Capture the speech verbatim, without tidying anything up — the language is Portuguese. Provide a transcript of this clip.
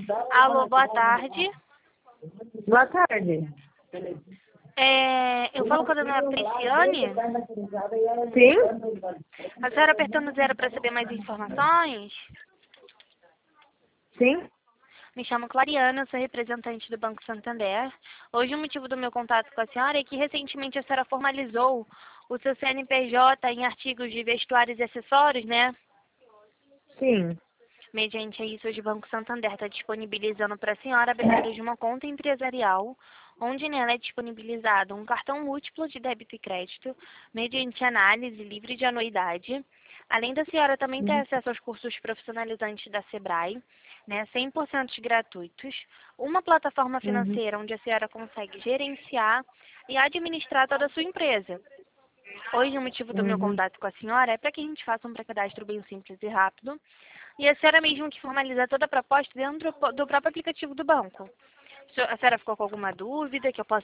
Alô, boa tarde. Boa tarde. É, eu falo com a dona Prisciane. Sim? A senhora apertando zero para saber mais informações? Sim? Me chamo Clariana, sou representante do Banco Santander. Hoje o motivo do meu contato com a senhora é que recentemente a senhora formalizou o seu C N P J em artigos de vestuários e acessórios, né? Sim. Mediante isso, hoje o Banco Santander está disponibilizando para a senhora a abertura de uma conta empresarial, onde nela é disponibilizado um cartão múltiplo de débito e crédito, mediante análise livre de anuidade. Além da senhora também ter acesso aos cursos profissionalizantes da Sebrae, né, cem por cento gratuitos, uma plataforma Uhum. financeira onde a senhora consegue gerenciar e administrar toda a sua empresa. Hoje, o motivo do meu Uhum. contato com a senhora é para que a gente faça um pré-cadastro bem simples e rápido, e a senhora mesmo que formalizar toda a proposta dentro do próprio aplicativo do banco. A senhora ficou com alguma dúvida que eu possa